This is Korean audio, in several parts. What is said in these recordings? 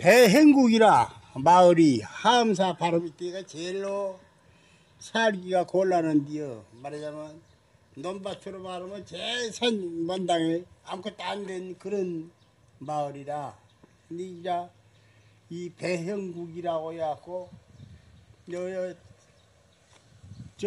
배행국이라 마을이 하암사 바로 밑에가 제일로 살기가 곤란한디요. 말하자면 논밭으로 말하면 제일 산 먼당에 아무것도 안 된 그런 마을이라. 근데 이제 이 배행국이라고 해갖고 저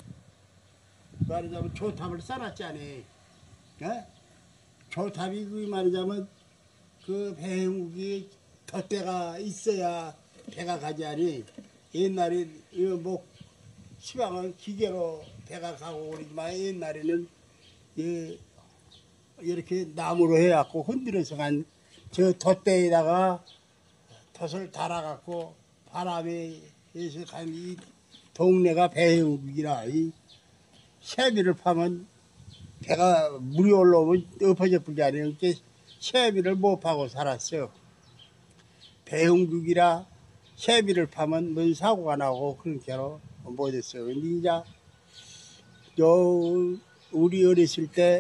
말하자면 조탑을 쌓았잖아. 어? 조탑이 그 말하자면 그 배행국이 덧대가 있어야 배가 가지 않니. 옛날에 뭐 시방은 기계로 배가 가고 그러지만 옛날에는 이렇게 나무로 해갖고 흔들어서 간 저 덧대에다가 덫을 달아갖고 바람에 해서 간 이 동네가 배행국이라. 이 새비를 파면 배가 물이 올라오면 엎어져 버리지 않으니까 새비를 못 파고 살았어. 배행국이라 새비를 파면 뭔 사고가 나고 그런 게로 못했어. 근데 이제 우리 어렸을 때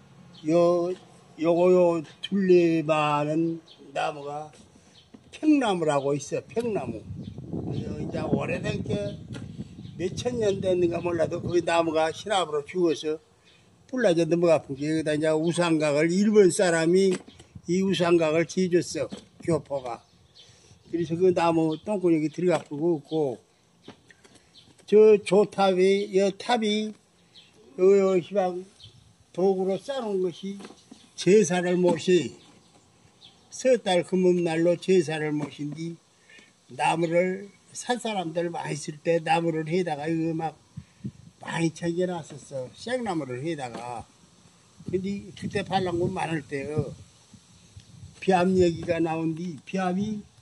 요거 둘레만한 나무가 평나무라고 있어. 평나무. 이제 오래된 게 몇천 년 됐는가 몰라도 그 나무가 시랍으로 죽어서 불라져 넘어가고 여기다 이제 우상각을 일본 사람이 이 우상각을 지어줬어. 교포가. 그래서 그 나무 똥구녕이 들어가고 있고 저 조탑이 탑이 시방 도구로 쌓은 것이 제사를 모시 섣달 금음날로 제사를 모신뒤 나무를 산 사람들 많이 쓸 때 나무를 해다가 이거 막 많이 챙겨놨었어. 생나무를 해다가. 근데 그때 반란군 많을 때요. 비암 얘기가 나온 뒤 비암이